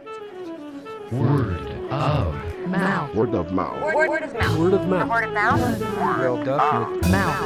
Word of Mouth. Word of mouth. Word of mouth. Word of mouth. Word of mouth. Well, definite.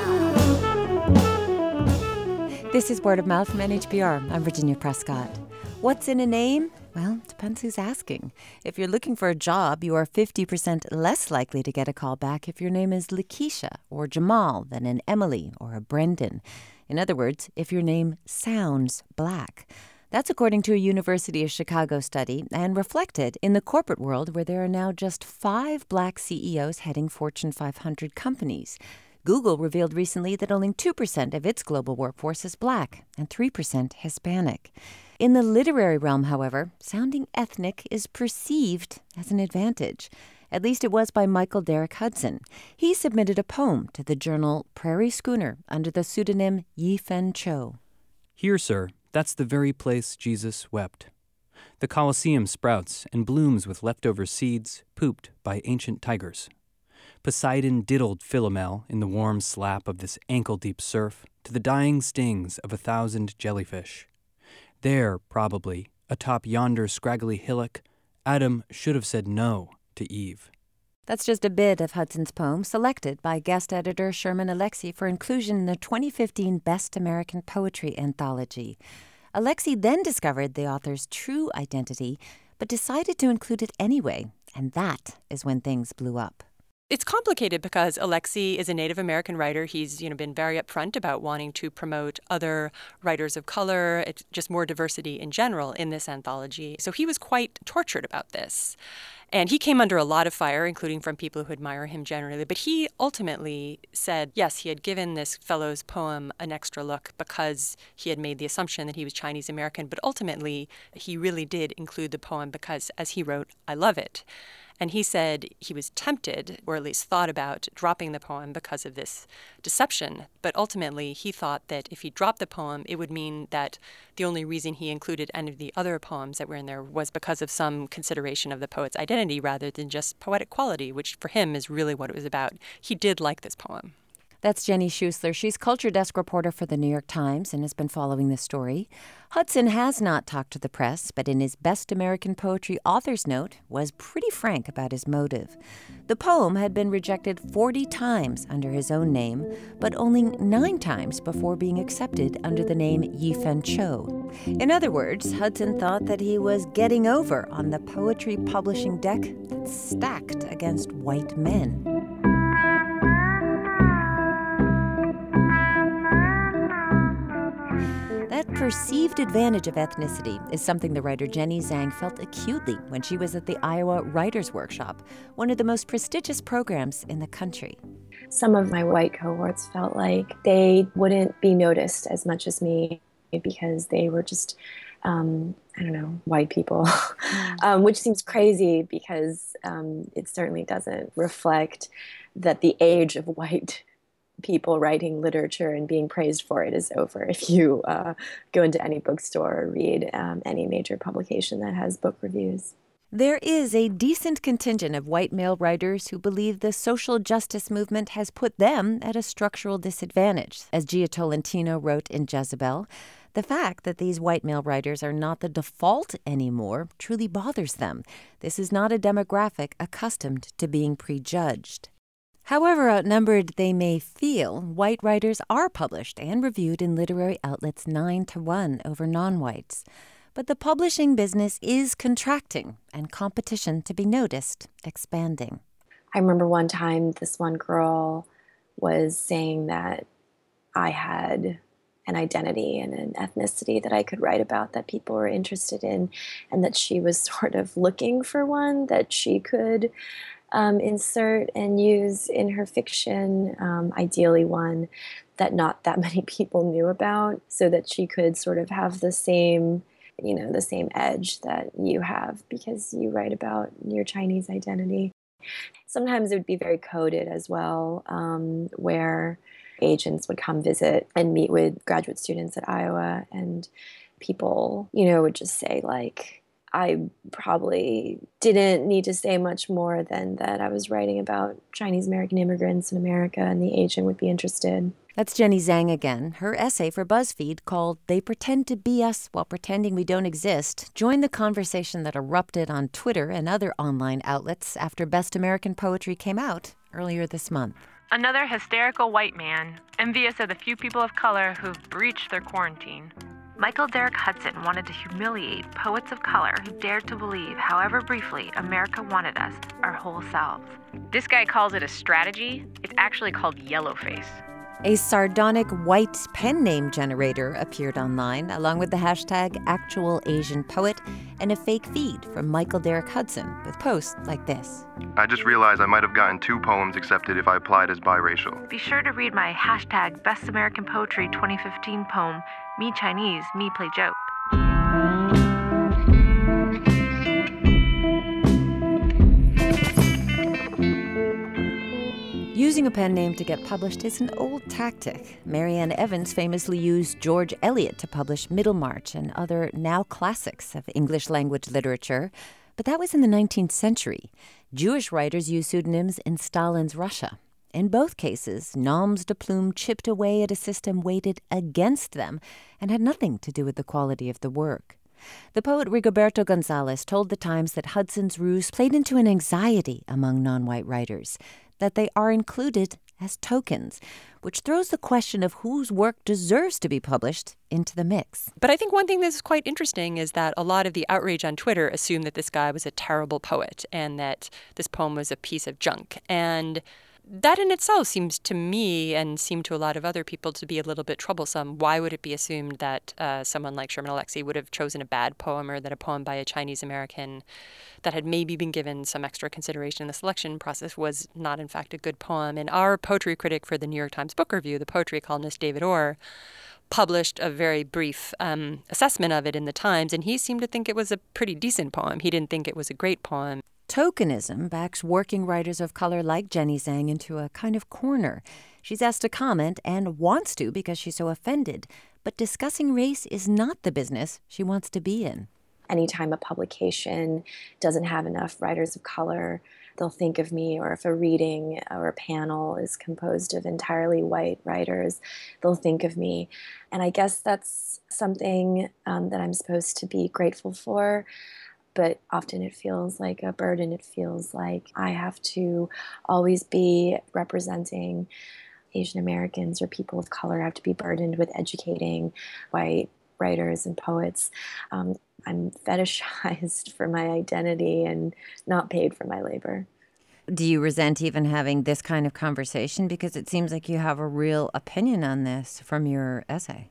Mouth. This is Word of Mouth from NHPR. I'm Virginia Prescott. What's in a name? Well, depends who's asking. If you're looking for a job, you are 50% less likely to get a call back if your name is Lakeisha or Jamal than an Emily or a Brendan. In other words, if your name sounds black. That's according to a University of Chicago study and reflected in the corporate world where there are now just 5 black CEOs heading Fortune 500 companies. Google revealed recently that only 2% of its global workforce is black and 3% Hispanic. In the literary realm, however, sounding ethnic is perceived as an advantage. At least it was by Michael Derrick Hudson. He submitted a poem to the journal Prairie Schooner under the pseudonym Yi-Fen Cho. Here, sir, that's the very place Jesus wept. The Colosseum sprouts and blooms with leftover seeds pooped by ancient tigers. Poseidon diddled Philomel in the warm slap of this ankle-deep surf to the dying stings of 1,000 jellyfish. There, probably, atop yonder scraggly hillock, Adam should have said no to Eve. That's just a bit of Hudson's poem selected by guest editor Sherman Alexie for inclusion in the 2015 Best American Poetry Anthology. Alexie then discovered the author's true identity, but decided to include it anyway, and that is when things blew up. It's complicated because Alexie is a Native American writer. He's, been very upfront about wanting to promote other writers of color, just more diversity in general in this anthology. So he was quite tortured about this. And he came under a lot of fire, including from people who admire him generally. But he ultimately said, yes, he had given this fellow's poem an extra look because he had made the assumption that he was Chinese American. But ultimately, he really did include the poem because, as he wrote, I love it. And he said he was tempted, or at least thought about, dropping the poem because of this deception. But ultimately, he thought that if he dropped the poem, it would mean that the only reason he included any of the other poems that were in there was because of some consideration of the poet's identity rather than just poetic quality, which for him is really what it was about. He did like this poem. That's Jenny Schuessler. She's culture desk reporter for the New York Times and has been following this story. Hudson has not talked to the press, but in his Best American Poetry Author's Note was pretty frank about his motive. The poem had been rejected 40 times under his own name, but only 9 times before being accepted under the name Yi-Fen Cho. In other words, Hudson thought that he was getting over on the poetry publishing deck that's stacked against white men. That perceived advantage of ethnicity is something the writer Jenny Zhang felt acutely when she was at the Iowa Writers' Workshop, one of the most prestigious programs in the country. Some of my white cohorts felt like they wouldn't be noticed as much as me because they were just, white people, which seems crazy because it certainly doesn't reflect that the age of white people writing literature and being praised for it is over. If you go into any bookstore or read any major publication that has book reviews. There is a decent contingent of white male writers who believe the social justice movement has put them at a structural disadvantage. As Gia Tolentino wrote in Jezebel, the fact that these white male writers are not the default anymore truly bothers them. This is not a demographic accustomed to being prejudged. However outnumbered they may feel, white writers are published and reviewed in literary outlets 9-1 over non-whites. But the publishing business is contracting and competition to be noticed expanding. I remember one time this one girl was saying that I had an identity and an ethnicity that I could write about that people were interested in, and that she was sort of looking for one that she could insert and use in her fiction, ideally one that not that many people knew about, so that she could sort of have the same edge that you have because you write about your Chinese identity. Sometimes it would be very coded as well, where agents would come visit and meet with graduate students at Iowa, and people, would just say like, I probably didn't need to say much more than that I was writing about Chinese American immigrants in America and the Asian would be interested. That's Jenny Zhang again. Her essay for BuzzFeed called They Pretend to Be Us While Pretending We Don't Exist joined the conversation that erupted on Twitter and other online outlets after Best American Poetry came out earlier this month. Another hysterical white man, envious of the few people of color who've breached their quarantine. Michael Derek Hudson wanted to humiliate poets of color who dared to believe, however briefly, America wanted us, our whole selves. This guy calls it a strategy. It's actually called yellowface. A sardonic white pen name generator appeared online, along with the hashtag #ActualAsianPoet and a fake feed from Michael Derek Hudson with posts like this. I just realized I might have gotten 2 poems accepted if I applied as biracial. Be sure to read my hashtag Best American Poetry 2015 poem, Me Chinese, Me Play Joke. Using a pen name to get published is an old tactic. Marianne Evans famously used George Eliot to publish Middlemarch and other now classics of English language literature. But that was in the 19th century. Jewish writers used pseudonyms in Stalin's Russia. In both cases, noms de plume chipped away at a system weighted against them and had nothing to do with the quality of the work. The poet Rigoberto Gonzalez told The Times that Hudson's ruse played into an anxiety among non-white writers, that they are included as tokens, which throws the question of whose work deserves to be published into the mix. But I think one thing that's quite interesting is that a lot of the outrage on Twitter assumed that this guy was a terrible poet and that this poem was a piece of junk. And that in itself seems to me and seemed to a lot of other people to be a little bit troublesome. Why would it be assumed that someone like Sherman Alexie would have chosen a bad poem, or that a poem by a Chinese American that had maybe been given some extra consideration in the selection process was not in fact a good poem? And our poetry critic for the New York Times Book Review, the poetry columnist David Orr, published a very brief assessment of it in the Times, and he seemed to think it was a pretty decent poem. He didn't think it was a great poem. Tokenism backs working writers of color like Jenny Zhang into a kind of corner. She's asked to comment and wants to because she's so offended. But discussing race is not the business she wants to be in. Anytime a publication doesn't have enough writers of color, they'll think of me, or if a reading or a panel is composed of entirely white writers, they'll think of me. And I guess that's something that I'm supposed to be grateful for. But often it feels like a burden. It feels like I have to always be representing Asian Americans or people of color. I have to be burdened with educating white writers and poets. I'm fetishized for my identity and not paid for my labor. Do you resent even having this kind of conversation? Because it seems like you have a real opinion on this from your essay.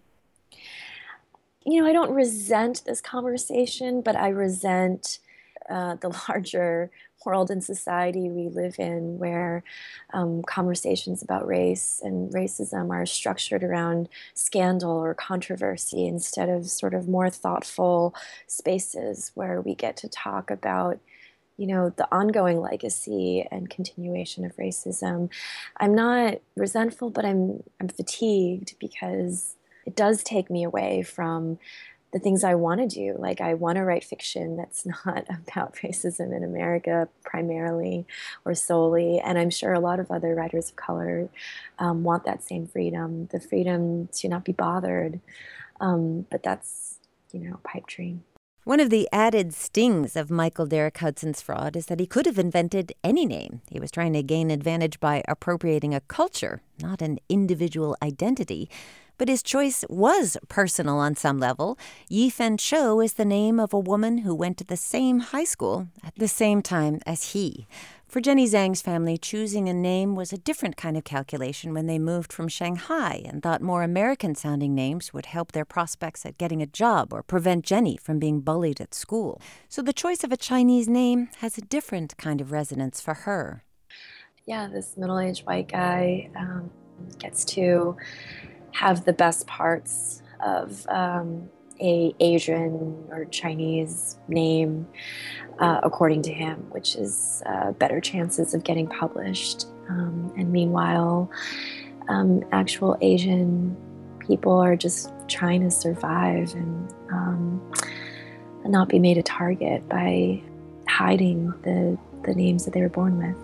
You know, I don't resent this conversation, but I resent the larger world and society we live in, where conversations about race and racism are structured around scandal or controversy instead of sort of more thoughtful spaces where we get to talk about, you know, the ongoing legacy and continuation of racism. I'm not resentful, but I'm fatigued because it does take me away from the things I want to do. Like, I want to write fiction that's not about racism in America primarily or solely. And I'm sure a lot of other writers of color want that same freedom, the freedom to not be bothered. But that's, you know, pipe dream. One of the added stings of Michael Derek Hudson's fraud is that he could have invented any name. He was trying to gain advantage by appropriating a culture, not an individual identity. But his choice was personal on some level. Yi-Fen Cho is the name of a woman who went to the same high school at the same time as he. For Jenny Zhang's family, choosing a name was a different kind of calculation when they moved from Shanghai and thought more American-sounding names would help their prospects at getting a job or prevent Jenny from being bullied at school. So the choice of a Chinese name has a different kind of resonance for her. Yeah, this middle-aged white guy gets to have the best parts of a Asian or Chinese name, according to him, which is better chances of getting published. And meanwhile, actual Asian people are just trying to survive. And not be made a target by hiding the names that they were born with.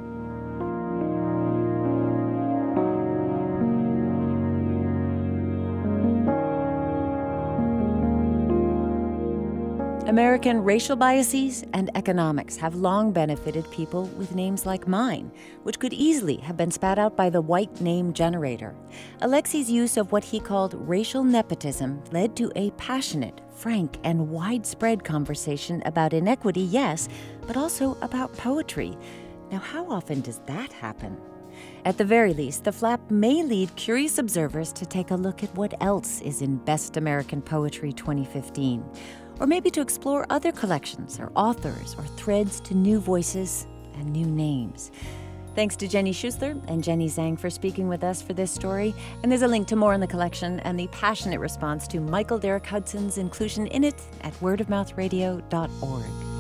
American racial biases and economics have long benefited people with names like mine, which could easily have been spat out by the white name generator. Alexi's use of what he called racial nepotism led to a passionate, frank, and widespread conversation about inequity, yes, but also about poetry. Now, how often does that happen? At the very least, the flap may lead curious observers to take a look at what else is in Best American Poetry 2015. Or maybe to explore other collections or authors or threads to new voices and new names. Thanks to Jenny Schuessler and Jenny Zhang for speaking with us for this story. And there's a link to more in the collection and the passionate response to Michael Derrick Hudson's inclusion in it at wordofmouthradio.org.